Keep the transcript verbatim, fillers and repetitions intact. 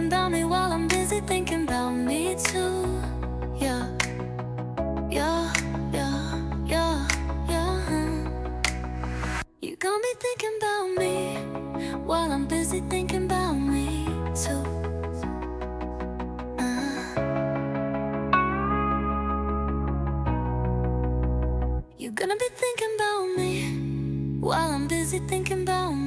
thinking about me while I'm busy thinking about me too. Yeah, yeah, yeah, yeah, yeah. You got me thinking about me while I'm busy thinking about me too. Uh. You're gonna be thinking about me while I'm busy thinking about me.